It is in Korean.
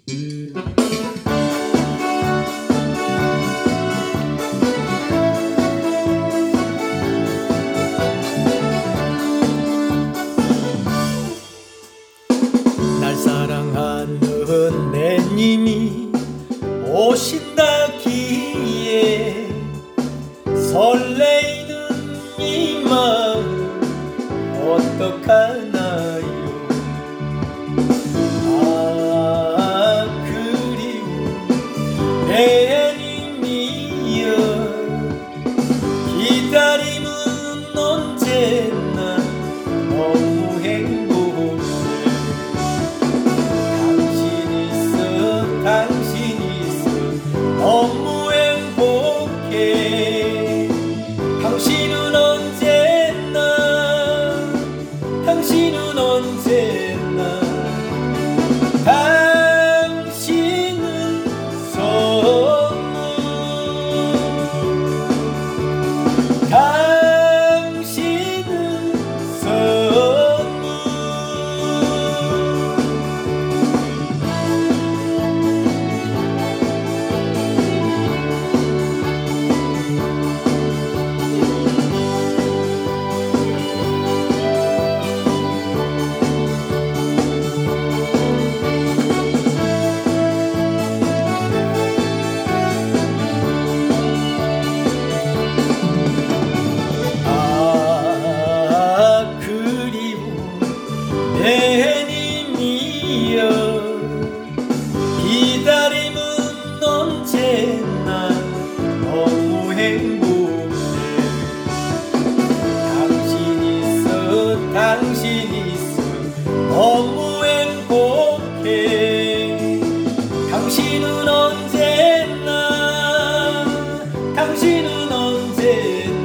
날 사랑하는 내님이 오신다기에 설레이는 이 마음 어떡하나요. 아 그리운 내님이여 기다림은 언제나 너무 행복해. 당신이 있어 너무 행복해. 당신은 언제나 당신은 언제나 당신은 선물 당신은 선물 내님이여 기다림은 언제나 너무 행복해. 당신이 있어 너무 행복해. 당신은 언제나